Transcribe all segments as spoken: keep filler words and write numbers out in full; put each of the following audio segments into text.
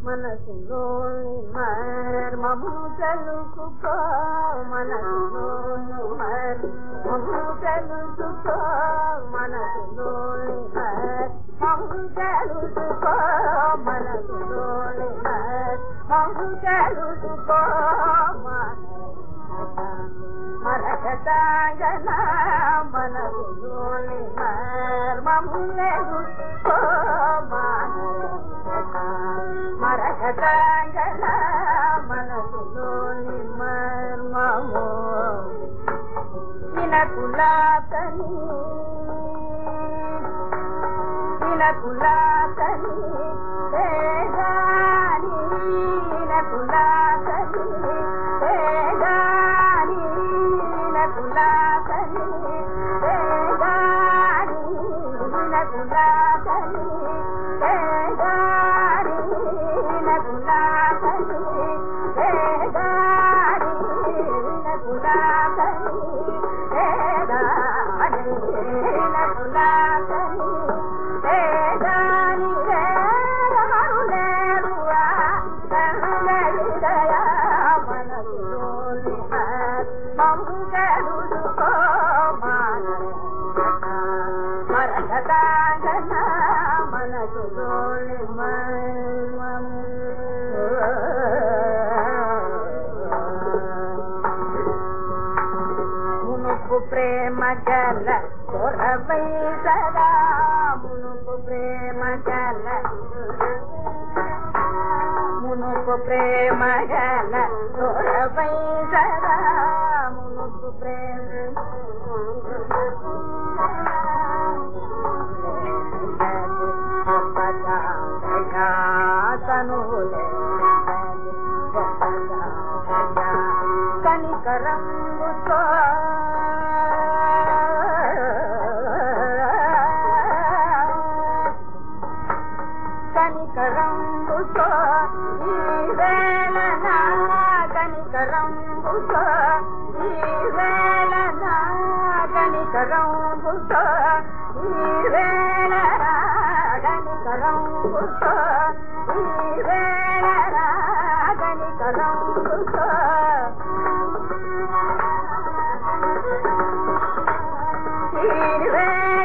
మనసులోని మర్మము తెలుసుకో మనసులోని మర్మము తెలుసుకో మనసులోని మర్మము తెలుసుకో మనసులోని మర్మము తెలుసుకో మరకతాంగన మనసులోని మర్మము తెలుసుకో మరకతాంగన మనసులోని మర్మము ఇనకులాతని ఇనకులాతని తేగాని ఇనకులాతని తేగాని ఇనకులాతని తేగాని ఇనకులాతని తేగాని ఇనకులాతని తేగాని ఇనకులాతని తేగాని ఇనకులాతని తేగాని రేరమరులేరువా కన్నడిదయ మనసులోని మమ్ము తెలుసుకో మరకతాంగన మనసులోని మర్మము మునుపు ప్రేమ గల కొరవై సదా మునుపు ప్రేమ గల మునుపు ప్రేమ గల కొరవై సదా మునుపు ప్రేమ తనులే కనికరంబుతో కనికరంబుతో ఈ వేళ నా కనికరంబుతో ఈ వేళ నా కనికరంబుతో ఈ వేళ కనికరంబుతో ఈ వేళ కనికరంబుతో ఈ వేళ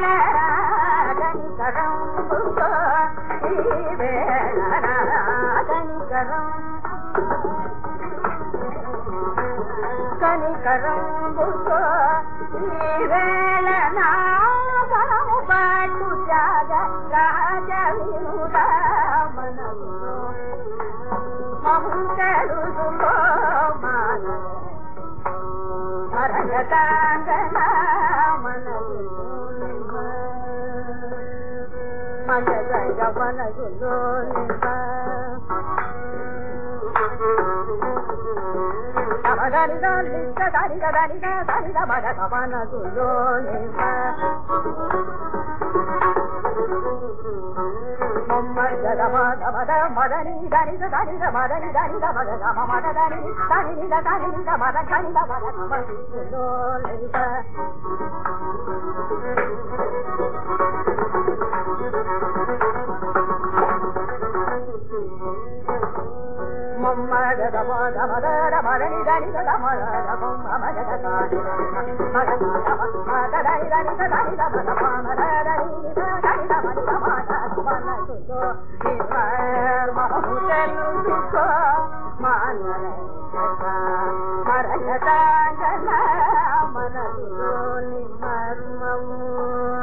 కనికరంబుతో ఈ వేళ కనికరం కనికరంబుతో ఈ వేళ నా కరము పట్టు జాగ రాజ వినుడా మనము మమ్ము తెలుసుకో మరకతాంగన మనసులోని మగజగ మనసులోని దాని దాని దాని దాని దాని మగజ మనసులోని మదని దాని దాని మదని దాని మద మద దాని దాని దాని మద దాని మద మనసులోని మమ్మద మద మద మదని దాని మద మద మద దాని మద మద దాని దాని దాని మద మద దాని దాని మద మద మనసులో మమ్ము తెలుసుకో మరకతాంగన మనసులోని మర్మము